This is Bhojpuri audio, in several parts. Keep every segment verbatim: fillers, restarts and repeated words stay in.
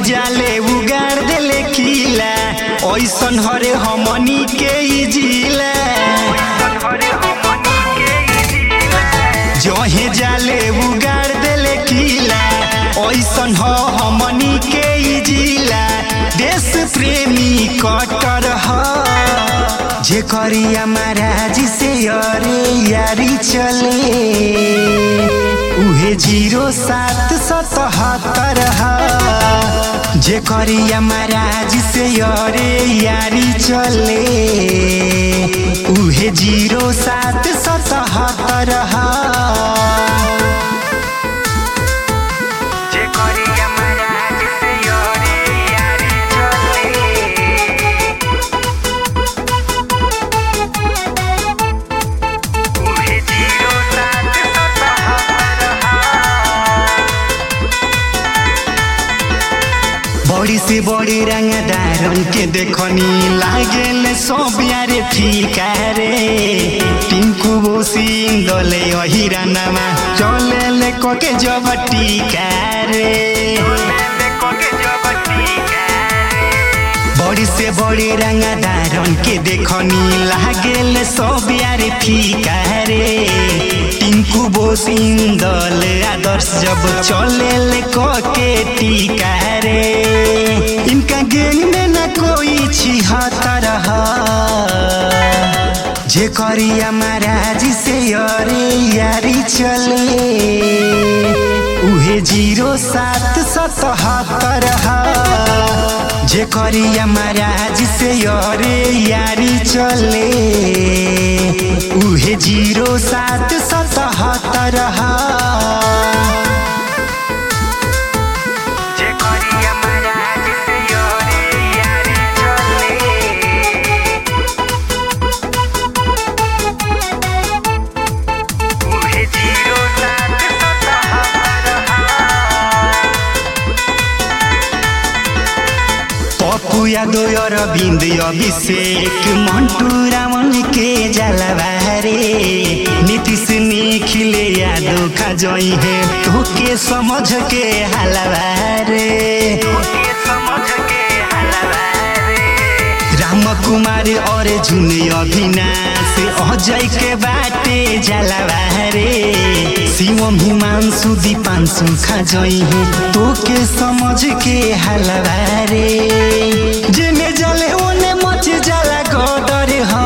जाले उगाड़ देले किला ओइसन हरे हमनी के ई जिला जहे जाले उगाड़ देले किला ओइसन हो हमनी के ई जिला देश प्रेमी कट्टर ह जे करिया महाराज से अरे यारी चले उहे जीरो सात सतहत्तर ह जे करिया महाराज से अरे यारी चले उहे जीरो सात सतहत्तर ह बड़ी से बड़ी रंगदारन के देखनी लागेल सब यारे फीका रे टिंकू बोसिंग दले अहिरानामा चलेले कोके जब टीका रे बड़ी से बड़ी रंगदारन के देखनी लागेल सब यारे फीका रे टिंकू बोसिंग दले आदर्श जब चलेले कोके टीका रे इनका गैंग में न कोई छिहत्तर ह जे करिया महाराज से अरे यारी चले उहे जीरो सात सतहत्तर ह जे करिया महाराज से अरे यारी चले उहे जीरो सात सतहत्तर ह यादव अरविंद अभिषेक मंटू रावण के जलवारे नीतीश निखिले यादव खा जई है तो के समझ के हलवारे राम कुमार और जुन अविनाश अजय के बाटे जलवारे शिवम हिमांशु दीपांशु खा जई है तो के समझ के हलवारे जेने जले ओने मच जाला गदर ह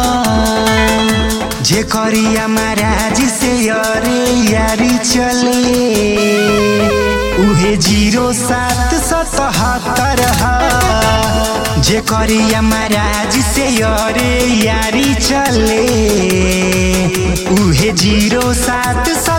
जे करिया महाराज से अरे यारी चले उहे जीरो सात सतहत्तर ह जे करिया महाराज से अरे यारी चले उहे जीरो सात